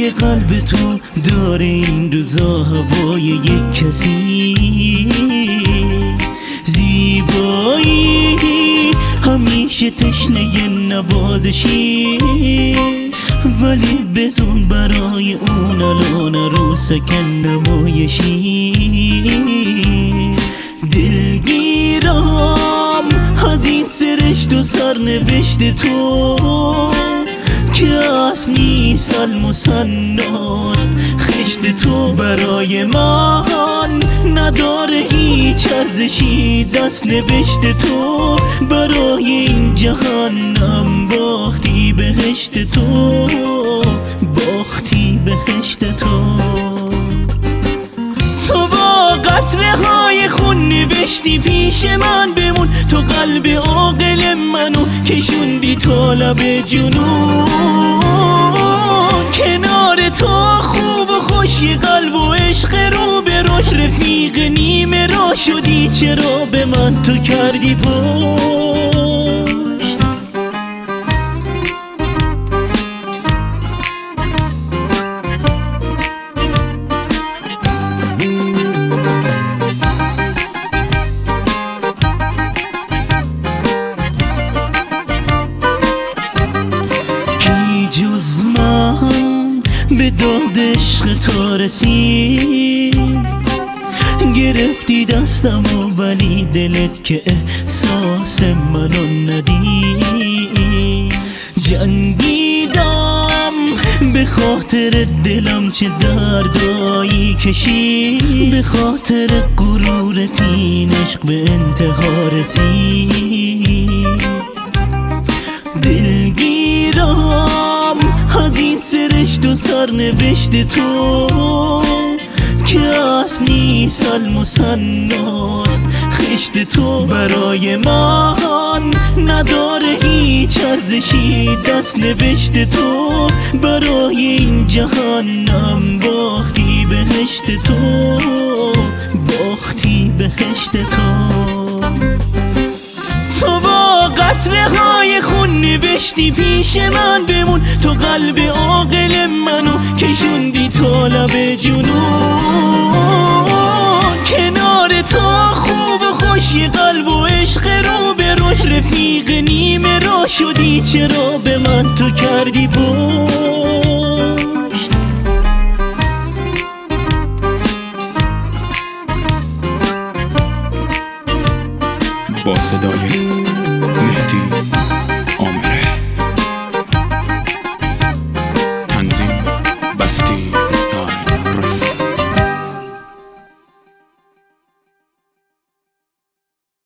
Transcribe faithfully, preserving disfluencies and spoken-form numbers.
که قلب تو داره این روزا هوای یک کسی. زیبایی همیشه تشنه نوازشی، ولی بدون برای اون الان عروسکن نمایشی. دلگیرم از این سرشت و سرنوشت تو که اصل نیست المثناست. خشت تو برای من نداره هیچ ارزشی. دست نوشت تو برای این جهنم باختی بهشت تو، باختی بهشت تو. تو با قطره های خون نوشتی پیش من بمون، تو قلب عاقل منو کشوندی تا لب جنون. کنار تو خوب و خوش یه قلب و عشق رو به روش، رفیق نیمه را شدی چرا به من تو کردی پشت. جز من به داد عشق تو رسید، گرفتی دستم و ولی دلت که احساس منو ندید. جنگیدم به خاطر دلم چه دردایی کشید، به خاطر غرورت این عشق به انتها رسید. دلگیرم از این سرشت و سرنوشت تو که اصل نیست المثناست. خشت تو برای من نداره هیچ ارزشی. دست نوشت تو برای این جهنم باختی بهشت تو، باختی بهشت تو. تو با قطره های خون نوشتی پیش من بمون، تو قلب عاقل منو کشوندی تا لب جنون. کنار تو خوب و خوش یه قلب و عشق رو به روش، رفیق نیمه را شدی چرا به من تو کردی پشت. با صدای